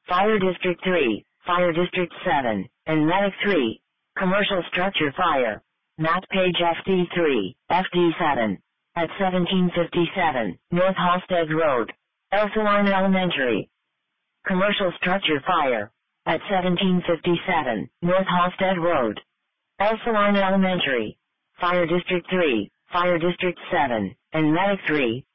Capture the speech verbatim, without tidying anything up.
Fire District three, Fire District seven, and Medic three. Commercial Structure Fire. Matt Page F D three, F D seven. At seventeen fifty-seven, North Halsted Road. Elsaline Elementary. Commercial Structure Fire. At seventeen fifty-seven, North Halsted Road. Elsaline Elementary. Fire District three, Fire District seven, and Medic three.